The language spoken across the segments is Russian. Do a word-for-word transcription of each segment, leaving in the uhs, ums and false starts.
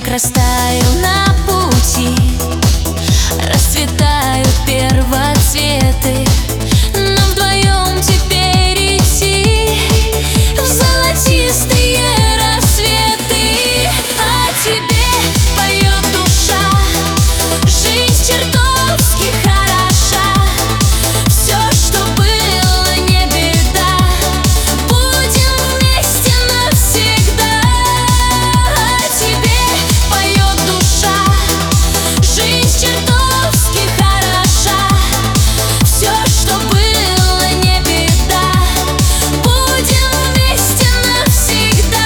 растаю на пути, расцветают первоцветы. Нам вдвоем теперь идти в золотистые рассветы. О тебе поет душа, жизнь чертовски хороша. Все, что было, не беда, будем вместе навсегда. О тебе поет душа, жизнь чертовски хороша. Все, что было, не беда, будем вместе навсегда.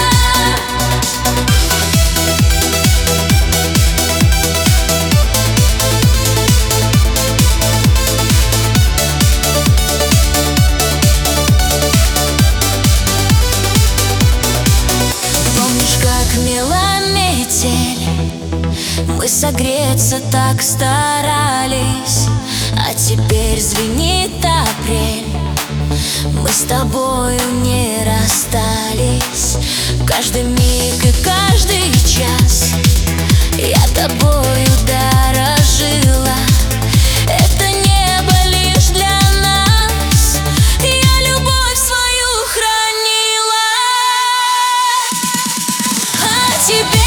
Помнишь, как мела метель, мы согреться так старались, а теперь звенит апрель. Мы с тобою не расстались. Каждый миг и каждый час я тобою дорожила. Это небо лишь для нас, я любовь свою хранила. А тебе